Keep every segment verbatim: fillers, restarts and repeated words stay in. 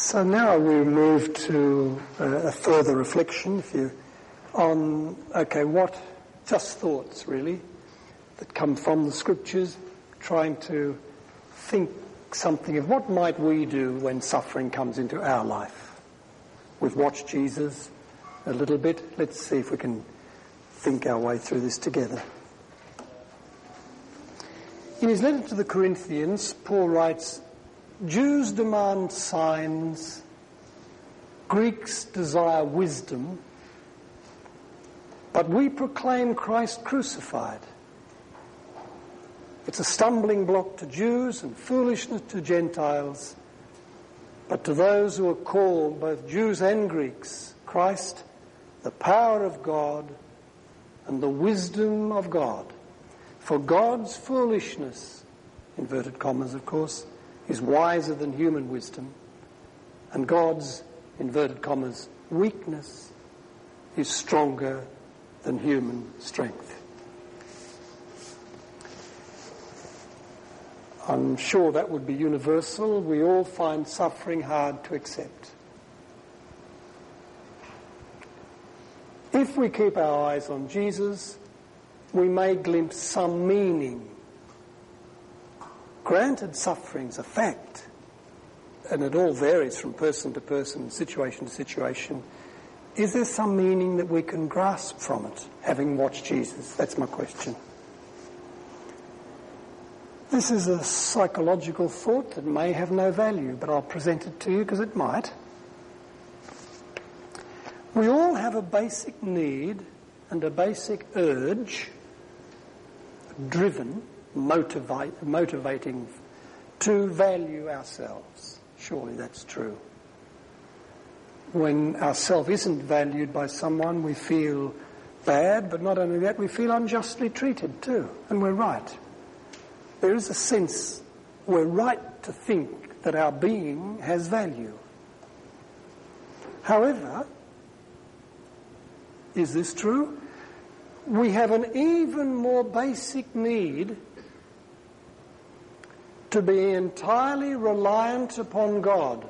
So now we move to uh, a further reflection if you, on, okay, what, just thoughts really, that come from the scriptures, trying to think something of what might we do when suffering comes into our life. We've watched Jesus a little bit. Let's see if we can think our way through this together. In his letter to the Corinthians, Paul writes, Jews demand signs, Greeks desire wisdom, but we proclaim Christ crucified. It's a stumbling block to Jews and foolishness to Gentiles, but to those who are called, both Jews and Greeks, Christ, the power of God and the wisdom of God. For God's foolishness, inverted commas of course, is wiser than human wisdom, and God's, inverted commas, weakness is stronger than human strength. I'm sure that would be universal. We all find suffering hard to accept. If we keep our eyes on Jesus, we may glimpse some meaning. Granted, suffering's a fact, and it all varies from person to person, situation to situation. Is there some meaning that we can grasp from it, having watched Jesus? That's my question. This is a psychological thought that may have no value, but I'll present it to you because it might. We all have a basic need and a basic urge, driven, motivate, motivating to value ourselves. Surely that's true. When our self isn't valued by someone, we feel bad, but not only that, we feel unjustly treated too, and we're right. There is a sense we're right to think that our being has value. However, is this true? We have an even more basic need to be entirely reliant upon God.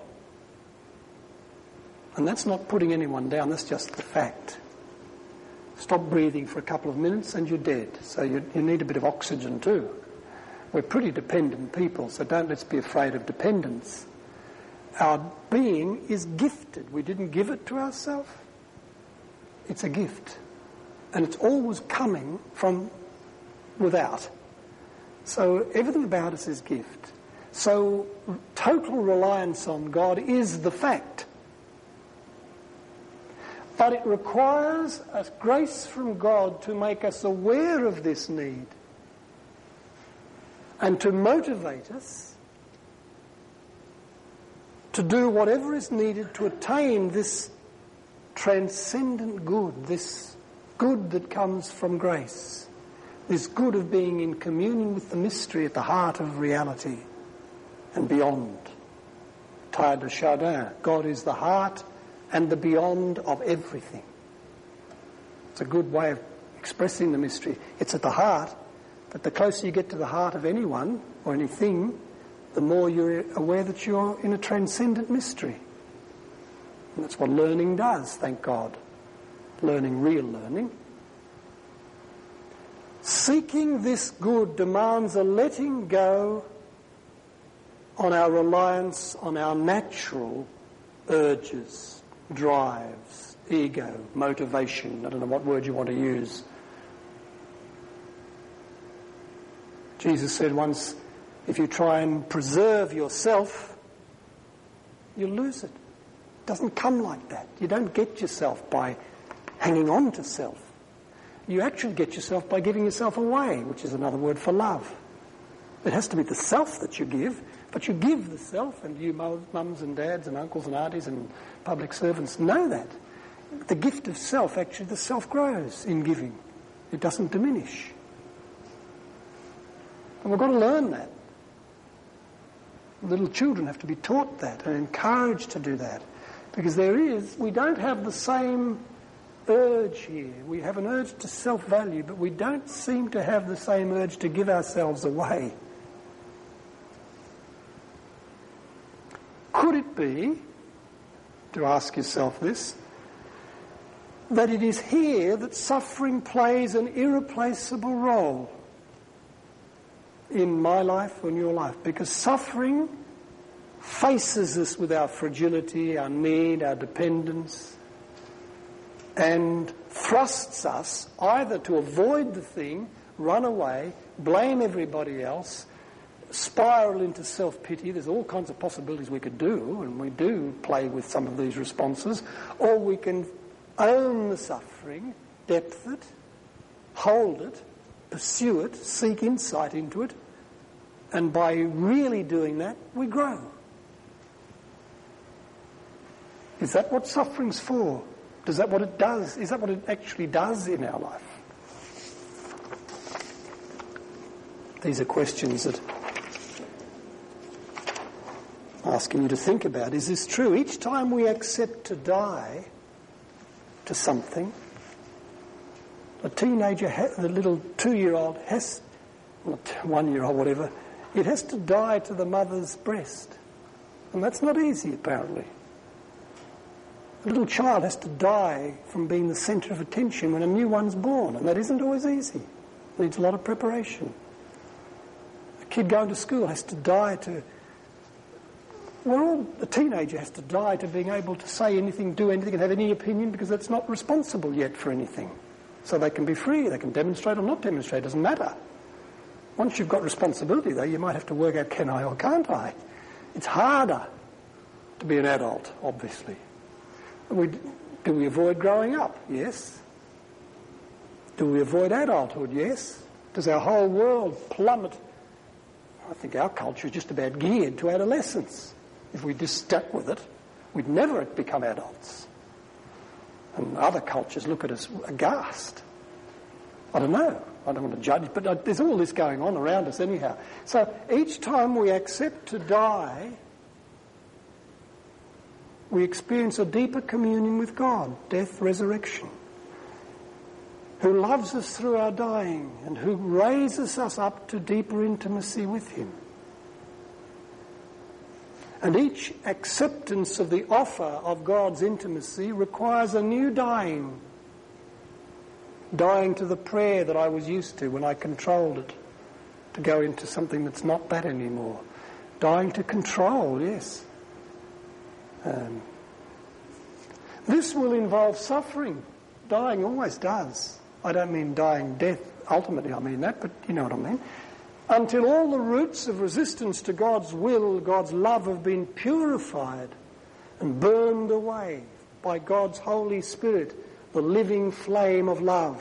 And that's not putting anyone down, that's just the fact. Stop breathing for a couple of minutes and you're dead. So you, you need a bit of oxygen too. We're pretty dependent people, so don't let's be afraid of dependence. Our being is gifted. We didn't give it to ourselves. It's a gift. And it's always coming from without. So everything about us is gift. So total reliance on God is the fact. But it requires a grace from God to make us aware of this need and to motivate us to do whatever is needed to attain this transcendent good, this good that comes from grace, this good of being in communion with the mystery at the heart of reality and beyond. Teilhard de Chardin, God is the heart and the beyond of everything. It's a good way of expressing the mystery. It's at the heart, but the closer you get to the heart of anyone or anything, the more you're aware that you're in a transcendent mystery. And that's what learning does, thank God. Learning, real learning. Seeking this good demands a letting go on our reliance on our natural urges, drives, ego, motivation. I don't know what word you want to use. Jesus said once, if you try and preserve yourself, you'll lose it. It doesn't come like that. You don't get yourself by hanging on to self. You actually get yourself by giving yourself away, which is another word for love. It has to be the self that you give, but you give the self, and you mums and dads and uncles and aunties and public servants know that. The gift of self, actually, the self grows in giving. It doesn't diminish. And we've got to learn that. Little children have to be taught that and encouraged to do that. Because there is, we don't have the same urge here. We have an urge to self-value, but we don't seem to have the same urge to give ourselves away. Could it be to ask yourself this, that it is here that suffering plays an irreplaceable role in my life and your life, because suffering faces us with our fragility, our need, our dependence, and thrusts us either to avoid the thing, run away, blame everybody else, spiral into self-pity. There's all kinds of possibilities we could do, and we do play with some of these responses, or we can own the suffering, depth it, hold it, pursue it, seek insight into it, and by really doing that, we grow. Is that what suffering's for? Is that what it does? Is that what it actually does in our life? These are questions that I'm asking you to think about. Is this true? Each time we accept to die to something, a teenager, the little two-year-old has, not one-year-old, whatever, it has to die to the mother's breast. And that's not easy, apparently. A little child has to die from being the centre of attention when a new one's born, and that isn't always easy. It needs a lot of preparation. A kid going to school has to die to... Well, all, a teenager has to die to being able to say anything, do anything, and have any opinion, because that's not responsible yet for anything. So they can be free, they can demonstrate or not demonstrate, it doesn't matter. Once you've got responsibility, though, you might have to work out, can I or can't I? It's harder to be an adult, obviously. We, do we avoid growing up? Yes. Do we avoid adulthood? Yes. Does our whole world plummet? I think our culture is just about geared to adolescence. If we just stuck with it, we'd never become adults. And other cultures look at us aghast. I don't know. I don't want to judge, but there's all this going on around us anyhow. So each time we accept to die, we experience a deeper communion with God, death, resurrection, who loves us through our dying and who raises us up to deeper intimacy with him. And each acceptance of the offer of God's intimacy requires a new dying. Dying to the prayer that I was used to when I controlled it, to go into something that's not that anymore. Dying to control, yes. Um, this will involve suffering. Dying always does. I don't mean dying death, ultimately I mean that, but you know what I mean. Until all the roots of resistance to God's will, God's love have been purified and burned away by God's Holy Spirit, the living flame of love.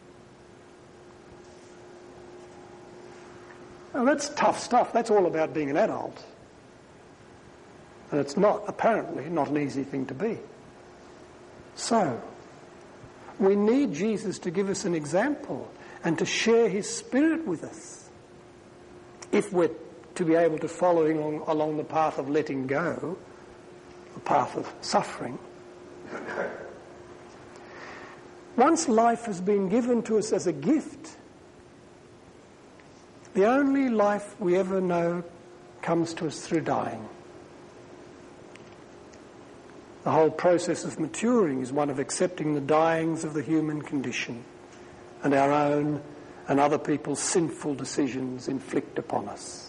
Now that's tough stuff. That's all about being an adult. And it's not, apparently, not an easy thing to be. So, we need Jesus to give us an example and to share his Spirit with us if we're to be able to follow him along, along the path of letting go, the path of suffering. Once life has been given to us as a gift, the only life we ever know comes to us through dying. The whole process of maturing is one of accepting the dyings of the human condition and our own and other people's sinful decisions inflict upon us.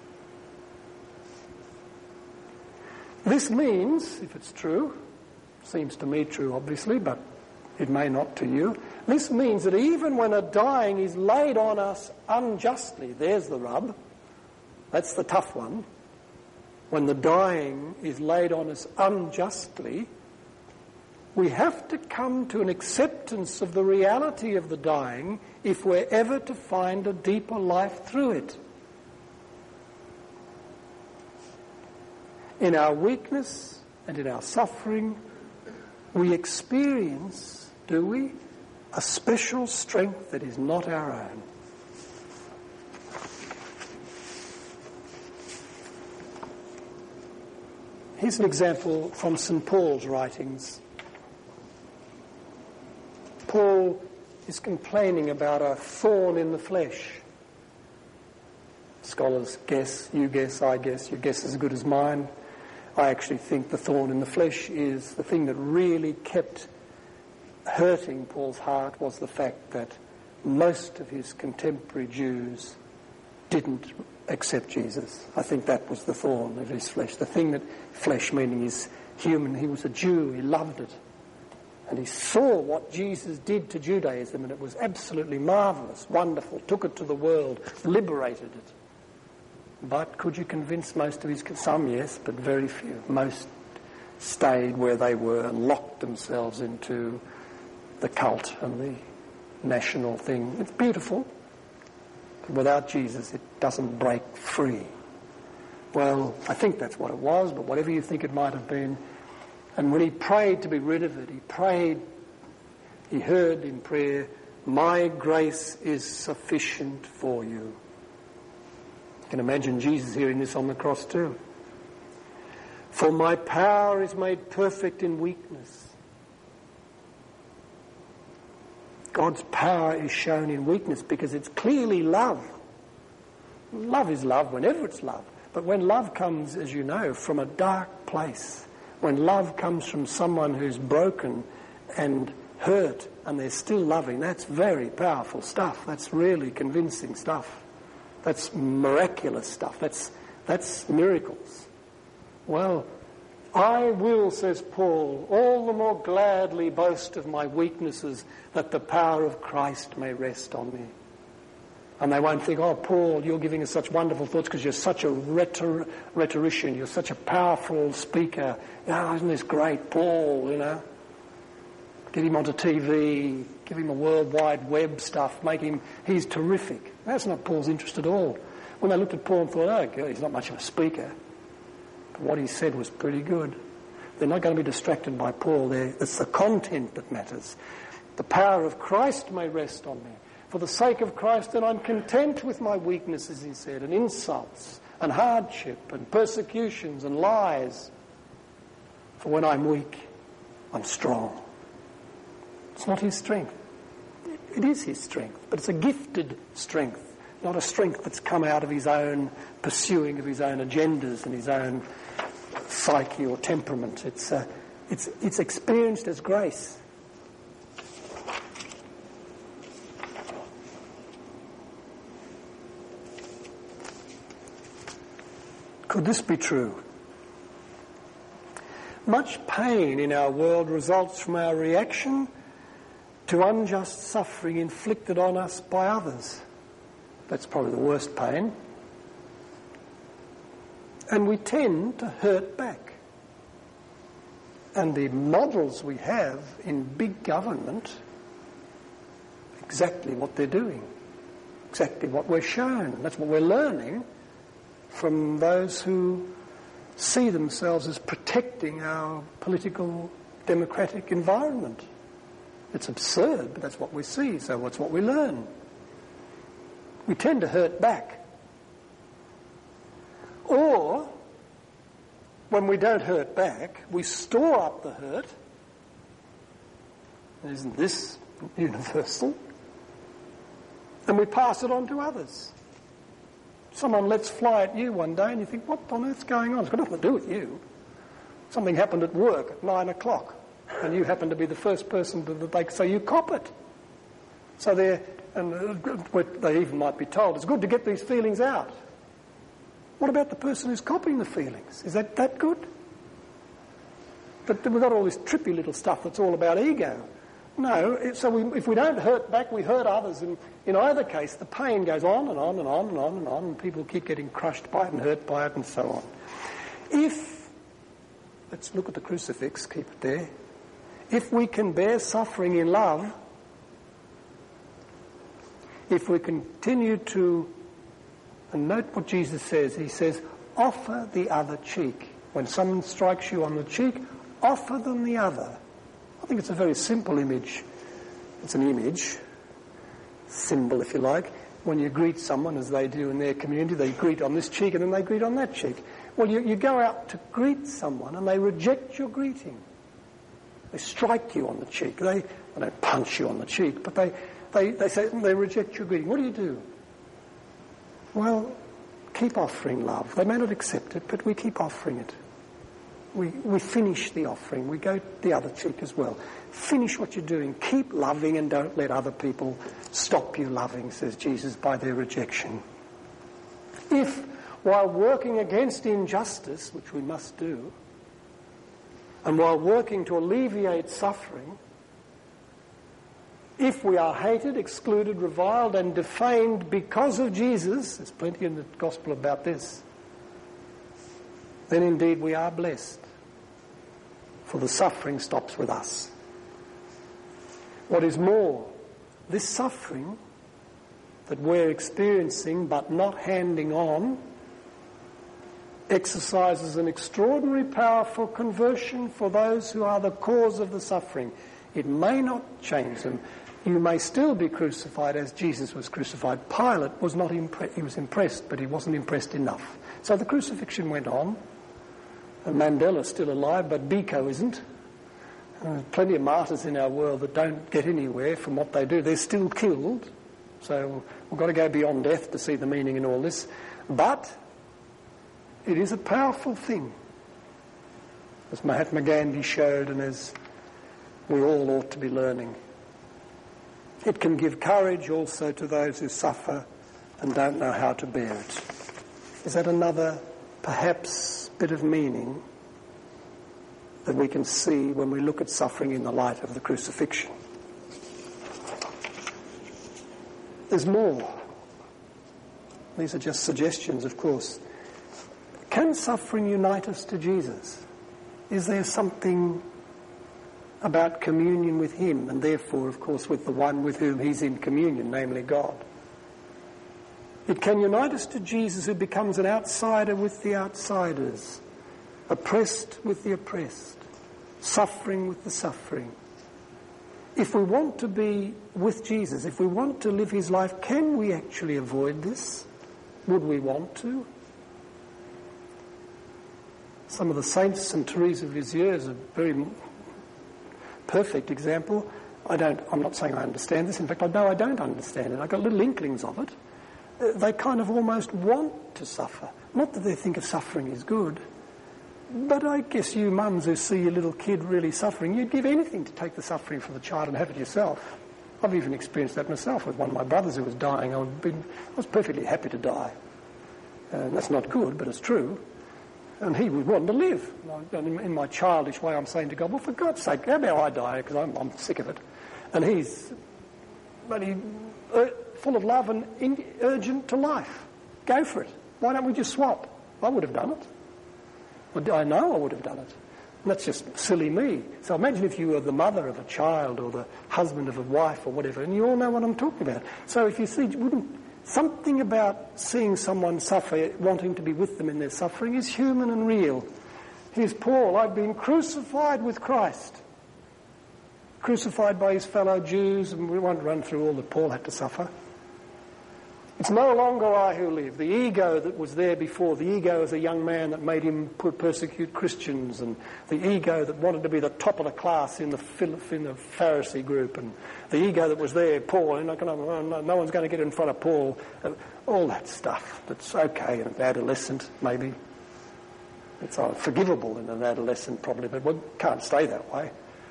This means, if it's true, seems to me true obviously, but it may not to you, this means that even when a dying is laid on us unjustly, there's the rub, that's the tough one, when the dying is laid on us unjustly, we have to come to an acceptance of the reality of the dying if we're ever to find a deeper life through it. In our weakness and in our suffering, we experience, do we, a special strength that is not our own. Here's an example from Saint Paul's writings. Paul is complaining about a thorn in the flesh. Scholars guess, you guess, I guess, your guess is as good as mine. I actually think the thorn in the flesh is the thing that really kept hurting Paul's heart was the fact that most of his contemporary Jews didn't accept Jesus. I think that was the thorn of his flesh. The thing that, flesh meaning he's human, he was a Jew, he loved it. And he saw what Jesus did to Judaism, and it was absolutely marvellous, wonderful, took it to the world, liberated it. But could you convince most of his... Some, yes, but very few. Most stayed where they were and locked themselves into the cult and the national thing. It's beautiful, but without Jesus it doesn't break free. Well, I think that's what it was, but whatever you think it might have been. And when he prayed to be rid of it, he prayed, he heard in prayer, "My grace is sufficient for you." You can imagine Jesus hearing this on the cross too. "For my power is made perfect in weakness." God's power is shown in weakness because it's clearly love. Love is love whenever it's love. But when love comes, as you know, from a dark place, when love comes from someone who's broken and hurt and they're still loving, that's very powerful stuff. That's really convincing stuff. That's miraculous stuff. That's, that's miracles. Well, "I will," says Paul, "all the more gladly boast of my weaknesses, that the power of Christ may rest on me." And they won't think, "Oh, Paul, you're giving us such wonderful thoughts because you're such a rhetor- rhetorician, you're such a powerful speaker. Oh, isn't this great, Paul, you know? Get him onto T V, give him a World Wide Web stuff, make him, he's terrific." That's not Paul's interest at all. When they looked at Paul and thought, "Oh, God, he's not much of a speaker," but what he said was pretty good. They're not going to be distracted by Paul. They're, it's the content that matters. "The power of Christ may rest on me. For the sake of Christ, then I'm content with my weaknesses," he said, "and insults and hardship and persecutions and lies. For when I'm weak, I'm strong." It's not his strength. It is his strength, but it's a gifted strength, not a strength that's come out of his own pursuing of his own agendas and his own psyche or temperament. It's, uh, it's, it's experienced as grace. Could this be true? Much pain in our world results from our reaction to unjust suffering inflicted on us by others. That's probably the worst pain. And we tend to hurt back. And the models we have in big government, exactly what they're doing, exactly what we're shown. That's what we're learning from those who see themselves as protecting our political, democratic environment. It's absurd, but that's what we see, so that's what we learn. We tend to hurt back. Or, when we don't hurt back, we store up the hurt. Isn't this universal? And we pass it on to others. Someone lets fly at you one day and you think, what on earth's going on? It's got nothing to do with you. Something happened at work at nine o'clock and you happen to be the first person to, that they, so you cop it. So they're, and they even might be told, it's good to get these feelings out. What about the person who's copying the feelings? Is that that good? But we've got all this trippy little stuff that's all about ego. No, it, so we, if we don't hurt back, we hurt others. And in either case, the pain goes on and on and on and on and on, and people keep getting crushed by it and hurt by it and so on. If, let's look at the crucifix, keep it there. If we can bear suffering in love, if we continue to, and note what Jesus says, he says, offer the other cheek. When someone strikes you on the cheek, offer them the other. I think it's a very simple image. It's an image, symbol if you like. When you greet someone, as they do in their community, they greet on this cheek and then they greet on that cheek. Well, you, you go out to greet someone and they reject your greeting. They strike you on the cheek. They, they don't punch you on the cheek, but they, they, they say they reject your greeting. What do you do? Well, keep offering love. They may not accept it, but we keep offering it. we, we finish the offering. We go the other cheek as well. Finish what you're doing. Keep loving and don't let other people stop you loving, says Jesus, by their rejection. If, while working against injustice, which we must do, and while working to alleviate suffering, if we are hated, excluded, reviled and defamed because of Jesus, there's plenty in the gospel about this, then indeed we are blessed, for the suffering stops with us. What is more, this suffering that we're experiencing but not handing on exercises an extraordinary power for conversion for those who are the cause of the suffering. It may not change them. You may still be crucified as Jesus was crucified. Pilate was not impressed. He was impressed, but he wasn't impressed enough. So the crucifixion went on. And Mandela's still alive, but Biko isn't. There's plenty of martyrs in our world that don't get anywhere from what they do. They're still killed. So we've got to go beyond death to see the meaning in all this. But it is a powerful thing, as Mahatma Gandhi showed and as we all ought to be learning. It can give courage also to those who suffer and don't know how to bear it. Is that another, perhaps, bit of meaning that we can see when we look at suffering in the light of the crucifixion? There's more. These are just suggestions, of course. Can suffering unite us to Jesus? Is there something about communion with him, and therefore, of course, with the one with whom he's in communion, namely God? It can unite us to Jesus, who becomes an outsider with the outsiders, oppressed with the oppressed, suffering with the suffering. If we want to be with Jesus, if we want to live his life, can we actually avoid this? Would we want to? Some of the saints, and Teresa of Lisieux is a very perfect example. I don't, I'm not saying I understand this. In fact, I know I don't understand it. I've got little inklings of it. Uh, they kind of almost want to suffer. Not that they think of suffering is good, but I guess you mums who see your little kid really suffering, you'd give anything to take the suffering from the child and have it yourself. I've even experienced that myself with one of my brothers who was dying. I, would been, I was perfectly happy to die. Uh, that's not good, but it's true. And he would want to live. And in my childish way, I'm saying to God, well, for God's sake, how about I die? Because I'm, I'm sick of it. And he's bloody uh, full of love and in, urgent to life. Go for it. Why don't we just swap? I would have done it. Well, I know I would have done it. And that's just silly me. So imagine if you were the mother of a child or the husband of a wife or whatever, and you all know what I'm talking about. So if you see, wouldn't something about seeing someone suffer, wanting to be with them in their suffering, is human and real. Here's Paul, I've been crucified with Christ. Crucified by his fellow Jews, and we won't run through all that Paul had to suffer. It's no longer I who live. The ego that was there before, the ego as a young man that made him persecute Christians, and the ego that wanted to be the top of the class in the, in the Pharisee group, and the ego that was there, Paul, and no one's going to get in front of Paul, all that stuff that's okay in an adolescent, maybe. It's forgivable in an adolescent, probably, but we can't stay that way.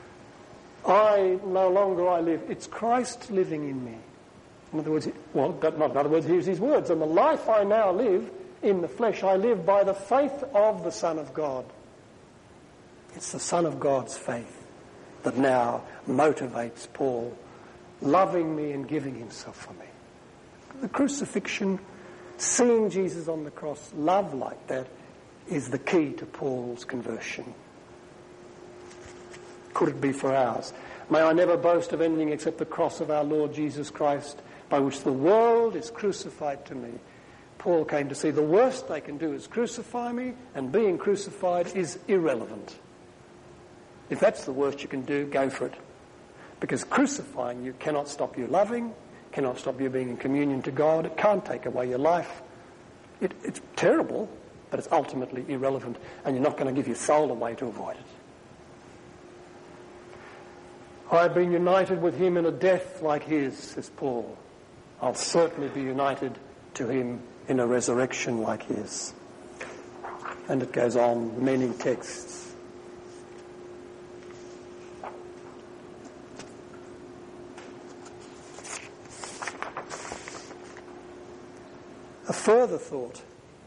I, no longer I live. It's Christ living in me. In other words, well, not in other words, here's his words. And the life I now live in the flesh, I live by the faith of the Son of God. It's the Son of God's faith that now motivates Paul, loving me and giving himself for me. The crucifixion, seeing Jesus on the cross, love like that, is the key to Paul's conversion. Could it be for ours? May I never boast of anything except the cross of our Lord Jesus Christ, by which the world is crucified to me. Paul came to see the worst they can do is crucify me, and being crucified is irrelevant. If that's the worst you can do, go for it. Because crucifying you cannot stop you loving, cannot stop you being in communion to God, it can't take away your life. It, it's terrible, but it's ultimately irrelevant, and you're not going to give your soul away to avoid it. I have been united with him in a death like his, says Paul. I'll certainly be united to him in a resurrection like his. And it goes on, many texts. further thought.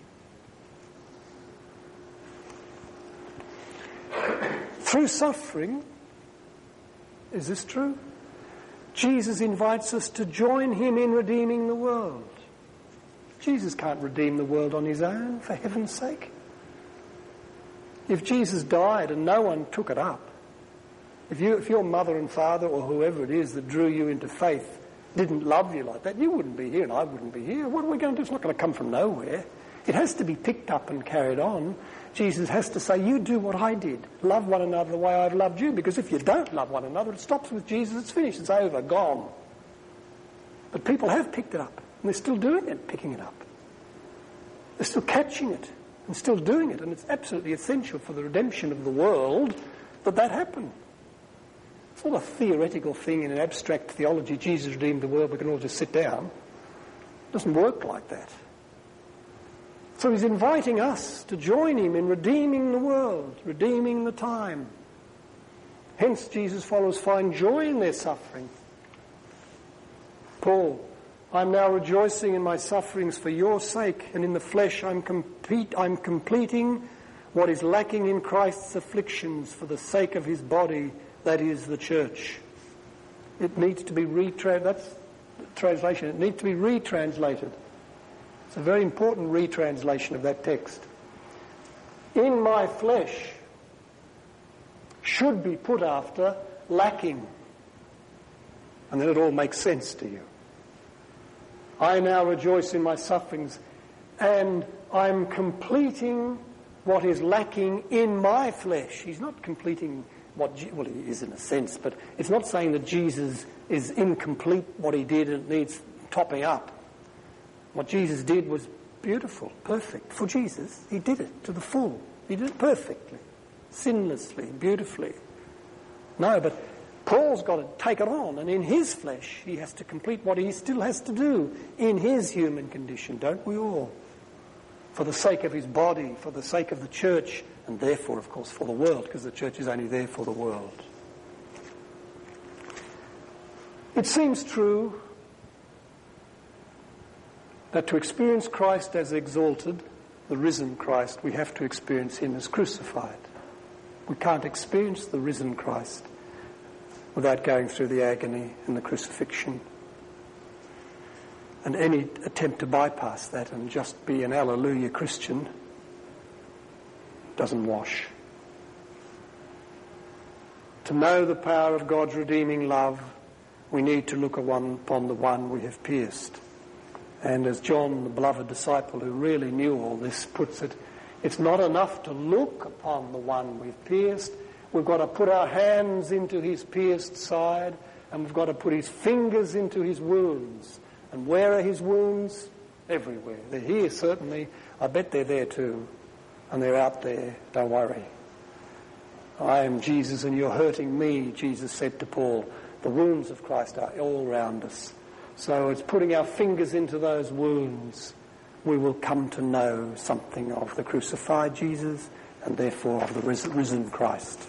Through suffering, is this true? Jesus invites us to join him in redeeming the world. Jesus can't redeem the world on his own, for heaven's sake. If Jesus died and no one took it up, if, you, if your mother and father or whoever it is that drew you into faith didn't love you like that, you wouldn't be here and I wouldn't be here. What are we going to do? It's not going to come from nowhere. It has to be picked up and carried on. Jesus has to say, you do what I did. Love one another the way I've loved you. Because if you don't love one another, it stops with Jesus. It's finished. It's over. Gone. But people have picked it up. And they're still doing it, picking it up. They're still catching it and still doing it. And it's absolutely essential for the redemption of the world that that happen. It's not a theoretical thing in an abstract theology. Jesus redeemed the world. We can all just sit down. It doesn't work like that. So he's inviting us to join him in redeeming the world, redeeming the time. Hence, Jesus' followers find joy in their suffering. Paul, I'm now rejoicing in my sufferings for your sake, and in the flesh I'm, complete, I'm completing what is lacking in Christ's afflictions for the sake of his body, that is the church. It needs to be retranslated. That's the translation. It needs to be retranslated. It's a very important retranslation of that text. In my flesh should be put after lacking. And then it all makes sense to you. I now rejoice in my sufferings, and I'm completing what is lacking in my flesh. He's not completing what, well, he is in a sense, but it's not saying that Jesus is incomplete what he did and it needs topping up. What Jesus did was beautiful, perfect. For Jesus, he did it to the full. He did it perfectly, sinlessly, beautifully. No, but Paul's got to take it on, and in his flesh he has to complete what he still has to do in his human condition, don't we all? For the sake of his body, for the sake of the church, and therefore, of course, for the world, because the church is only there for the world. It seems true that to experience Christ as exalted, the risen Christ, we have to experience him as crucified. We can't experience the risen Christ without going through the agony and the crucifixion. And any attempt to bypass that and just be an hallelujah Christian doesn't wash. To know the power of God's redeeming love, we need to look upon the one we have pierced. And as John, the beloved disciple who really knew all this, puts it, it's not enough to look upon the one we've pierced. We've got to put our hands into his pierced side, and we've got to put his fingers into his wounds. And where are his wounds? Everywhere. They're here, certainly. I bet they're there too. And they're out there. Don't worry. I am Jesus and you're hurting me, Jesus said to Paul. The wounds of Christ are all round us. So it's putting our fingers into those wounds. We will come to know something of the crucified Jesus and therefore of the risen Christ.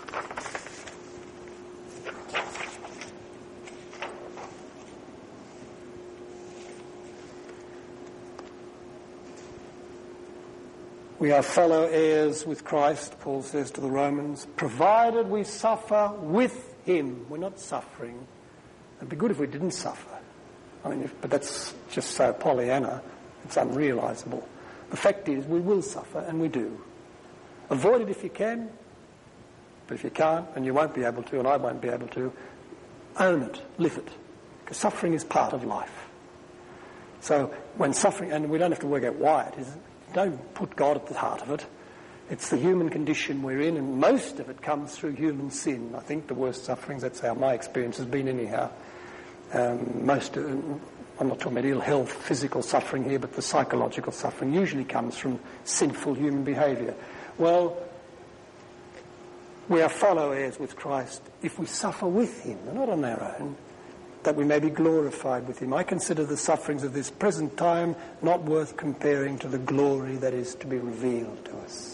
We are fellow heirs with Christ, Paul says to the Romans, provided we suffer with him. We're not suffering. It'd be good if we didn't suffer. I mean, if, but that's just so Pollyanna. It's unrealisable. The fact is, we will suffer, and we do. Avoid it if you can, but if you can't, and you won't be able to, and I won't be able to, own it, live it, because suffering is part of life. So when suffering, and we don't have to work out why it is, don't put God at the heart of it. It's the human condition we're in, and most of it comes through human sin. I think the worst sufferings, that's how my experience has been anyhow. Um, most, uh, I'm not talking about ill health, physical suffering here, but the psychological suffering usually comes from sinful human behaviour. Well, we are fellow heirs with Christ if we suffer with him, not on our own, that we may be glorified with him. I consider the sufferings of this present time not worth comparing to the glory that is to be revealed to us.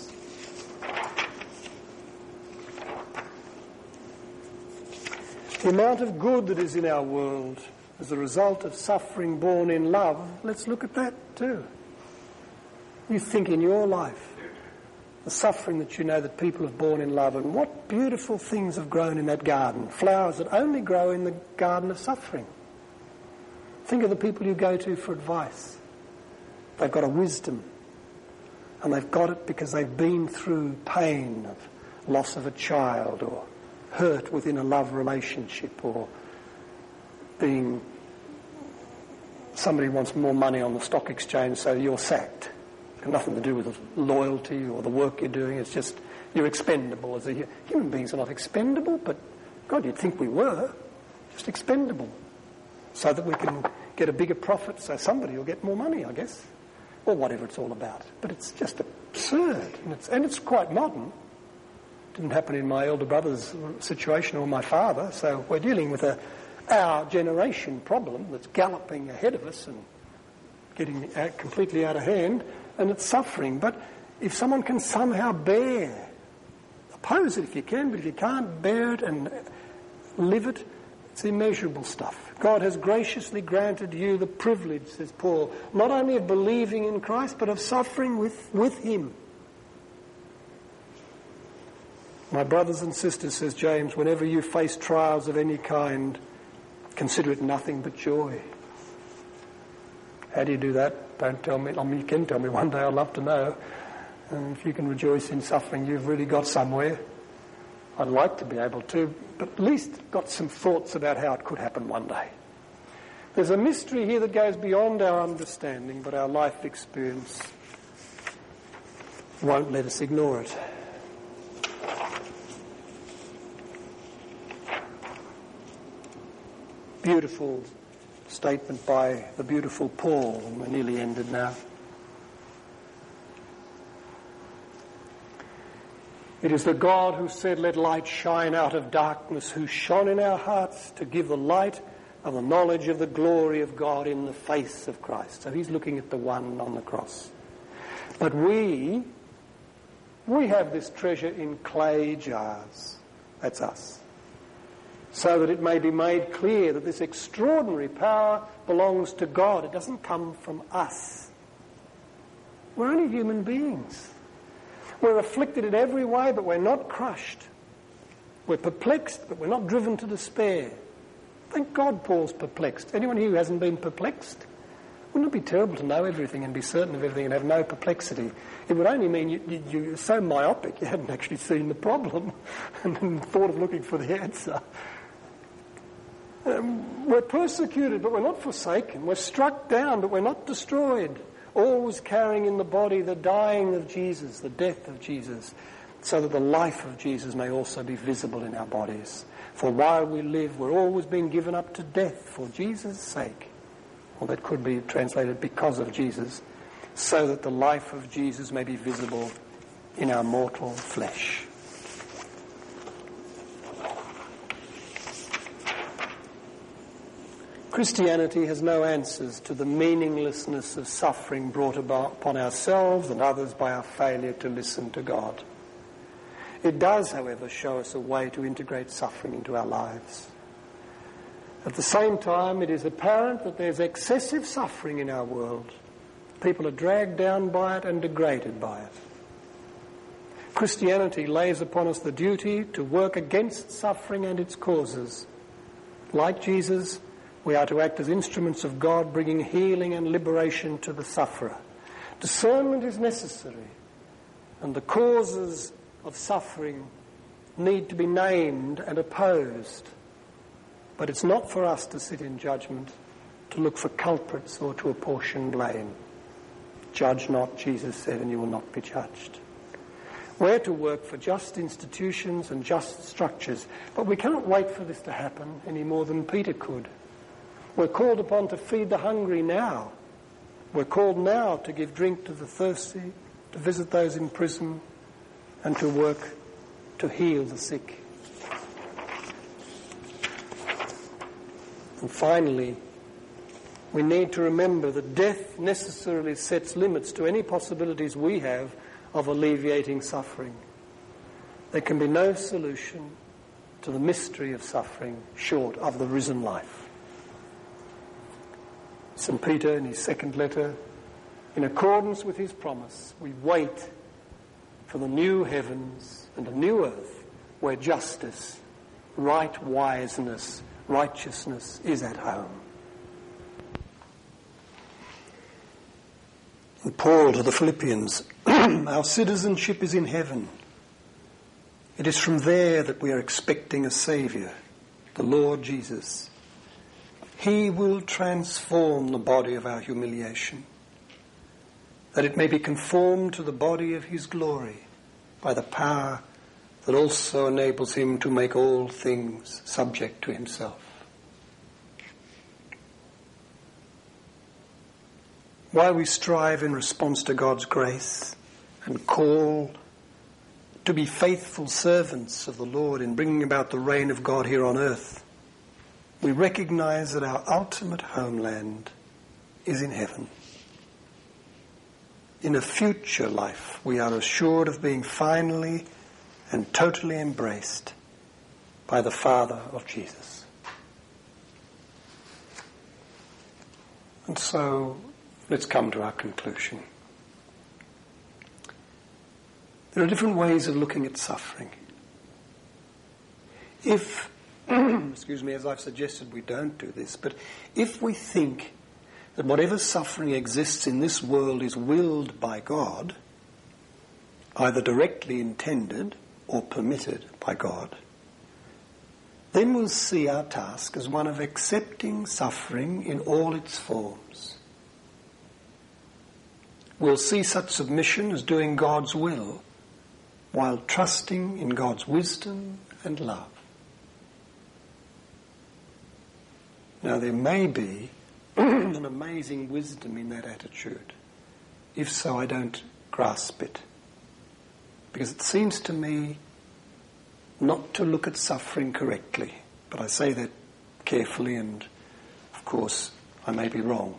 The amount of good that is in our world as a result of suffering born in love, let's look at that too. You think in your life, the suffering that you know that people have borne in love, and what beautiful things have grown in that garden. Flowers that only grow in the garden of suffering. Think of the people you go to for advice. They've got a wisdom, and they've got it because they've been through pain of loss of a child, or hurt within a love relationship, or being somebody wants more money on the stock exchange, so you're sacked. It's got nothing to do with the loyalty or the work you're doing. It's just you're expendable. As a human beings are not expendable, but God, you'd think we were just expendable, so that we can get a bigger profit, so somebody will get more money, I guess, or whatever it's all about. But it's just absurd, and it's, and it's quite modern. Didn't happen in my elder brother's situation or my father, so we're dealing with a our generation problem that's galloping ahead of us and getting out, completely out of hand, and it's suffering. But if someone can somehow bear, oppose it if you can, but if you can't bear it and live it, it's immeasurable stuff. God has graciously granted you the privilege, says Paul, not only of believing in Christ, but of suffering with, with him. My brothers and sisters, says James, whenever you face trials of any kind, consider it nothing but joy. How do you do that? Don't tell me. I mean, you can tell me one day. I'd love to know. And if you can rejoice in suffering, you've really got somewhere. I'd like to be able to, but at least got some thoughts about how it could happen one day. There's a mystery here that goes beyond our understanding, but our life experience won't let us ignore it. Beautiful statement by the beautiful Paul, and we're nearly ended now. It is the God who said, let light shine out of darkness, who shone in our hearts to give the light of the knowledge of the glory of God in the face of Christ. So he's looking at the one on the cross. But we, we have this treasure in clay jars. That's us. So that it may be made clear that this extraordinary power belongs to God. It doesn't come from us. We're only human beings. We're afflicted in every way, but we're not crushed. We're perplexed, but we're not driven to despair. Thank God Paul's perplexed. Anyone here who hasn't been perplexed? Wouldn't it be terrible to know everything and be certain of everything and have no perplexity? It would only mean you, you, you're so myopic you hadn't actually seen the problem and thought of looking for the answer. Um, we're persecuted, but we're not forsaken. We're struck down, but we're not destroyed. Always carrying in the body the dying of Jesus, the death of Jesus, so that the life of Jesus may also be visible in our bodies. For while we live, we're always being given up to death for Jesus' sake. Or that could be translated because of Jesus, so that the life of Jesus may be visible in our mortal flesh. Christianity has no answers to the meaninglessness of suffering brought about upon ourselves and others by our failure to listen to God. It does, however, show us a way to integrate suffering into our lives. At the same time, it is apparent that there's excessive suffering in our world. People are dragged down by it and degraded by it. Christianity lays upon us the duty to work against suffering and its causes. Like Jesus, we are to act as instruments of God, bringing healing and liberation to the sufferer. Discernment is necessary, and the causes of suffering need to be named and opposed. But it's not for us to sit in judgment, to look for culprits or to apportion blame. Judge not, Jesus said, and you will not be judged. We're to work for just institutions and just structures, but we cannot wait for this to happen any more than Peter could. We're called upon to feed the hungry now. We're called now to give drink to the thirsty, to visit those in prison, and to work to heal the sick. And finally, we need to remember that death necessarily sets limits to any possibilities we have of alleviating suffering. There can be no solution to the mystery of suffering short of the risen life. Saint Peter in his second letter, in accordance with his promise, we wait for the new heavens and a new earth where justice, right wiseness, righteousness is at home. And Paul to the Philippians, our citizenship is in heaven. It is from there that we are expecting a Saviour, the Lord Jesus. He will transform the body of our humiliation, that it may be conformed to the body of his glory by the power that also enables him to make all things subject to himself. While we strive in response to God's grace and call to be faithful servants of the Lord in bringing about the reign of God here on earth, we recognize that our ultimate homeland is in heaven. In a future life, we are assured of being finally and totally embraced by the Father of Jesus. And so, let's come to our conclusion. There are different ways of looking at suffering. If, excuse me, as I've suggested, we don't do this, but if we think that whatever suffering exists in this world is willed by God, either directly intended or permitted by God, then we'll see our task as one of accepting suffering in all its forms. We'll see such submission as doing God's will while trusting in God's wisdom and love. Now, there may be an amazing wisdom in that attitude. If so, I don't grasp it. Because it seems to me not to look at suffering correctly. But I say that carefully, and of course I may be wrong.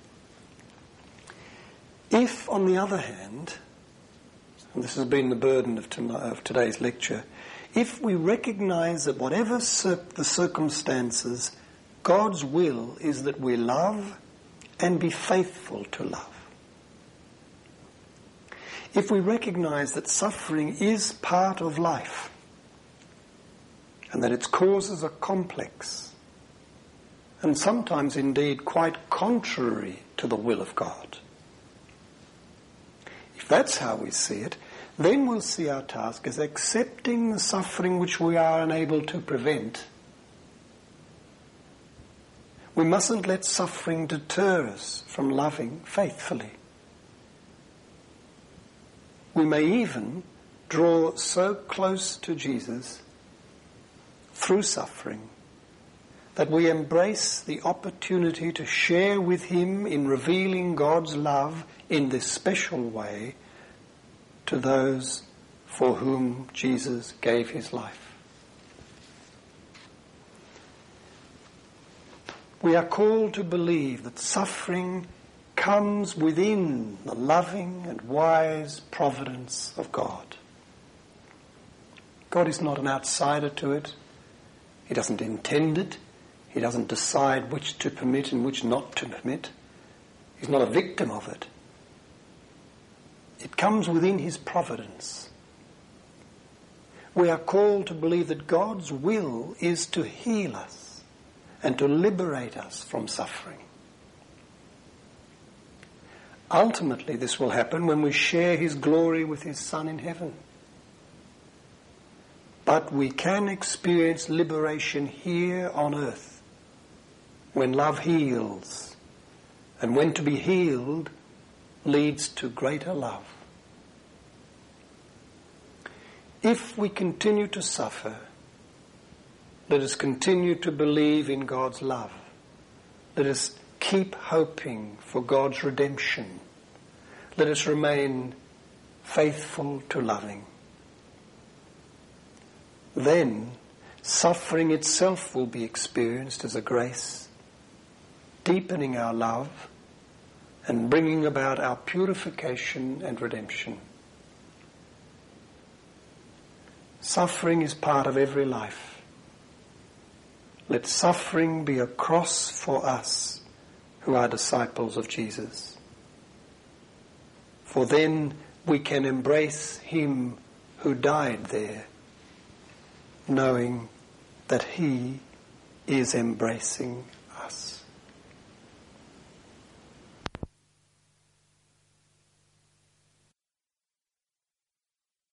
If, on the other hand, and this has been the burden of, tonight, of today's lecture, if we recognize that whatever cir- the circumstances, God's will is that we love and be faithful to love. If we recognize that suffering is part of life and that its causes are complex and sometimes indeed quite contrary to the will of God, if that's how we see it, then we'll see our task as accepting the suffering which we are unable to prevent. We mustn't let suffering deter us from loving faithfully. We may even draw so close to Jesus through suffering that we embrace the opportunity to share with him in revealing God's love in this special way to those for whom Jesus gave his life. We are called to believe that suffering comes within the loving and wise providence of God. God is not an outsider to it. He doesn't intend it. He doesn't decide which to permit and which not to permit. He's not a victim of it. It comes within his providence. We are called to believe that God's will is to heal us and to liberate us from suffering. Ultimately, this will happen when we share his glory with his Son in heaven. But we can experience liberation here on earth when love heals, and when to be healed leads to greater love. If we continue to suffer, let us continue to believe in God's love. Let us keep hoping for God's redemption. Let us remain faithful to loving. Then suffering itself will be experienced as a grace, deepening our love and bringing about our purification and redemption. Suffering is part of every life. Let suffering be a cross for us who are disciples of Jesus. For then we can embrace him who died there, knowing that he is embracing